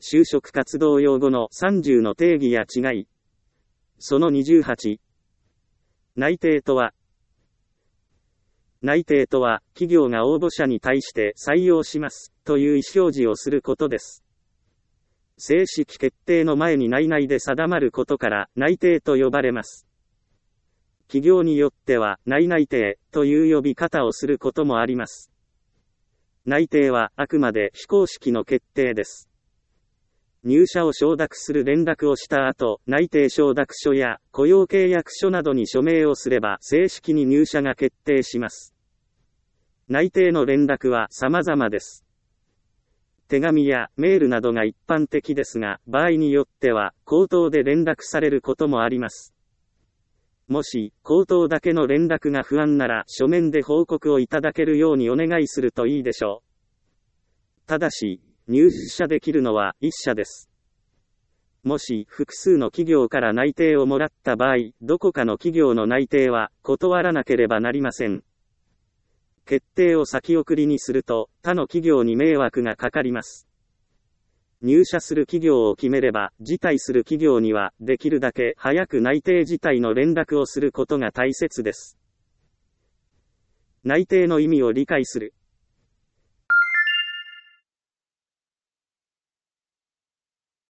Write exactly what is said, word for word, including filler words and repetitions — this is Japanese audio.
就職活動用語のさんじゅうの定義や違い。そのにじゅうはち。内定とは、内定とは、企業が応募者に対して採用しますという意思表示をすることです。正式決定の前に内々で定まることから内定と呼ばれます。企業によっては内内定という呼び方をすることもあります。内定はあくまで非公式の決定です。入社を承諾する連絡をした後、内定承諾書や雇用契約書などに署名をすれば正式に入社が決定します。内定の連絡は様々です。手紙やメールなどが一般的ですが、場合によっては口頭で連絡されることもあります。もし、口頭だけの連絡が不安なら書面で報告をいただけるようにお願いするといいでしょう。ただし、入社できるのはいっ社です。もし複数の企業から内定をもらった場合、どこかの企業の内定は断らなければなりません。決定を先送りにすると他の企業に迷惑がかかります。入社する企業を決めれば、辞退する企業にはできるだけ早く内定辞退の連絡をすることが大切です。内定の意味を理解する。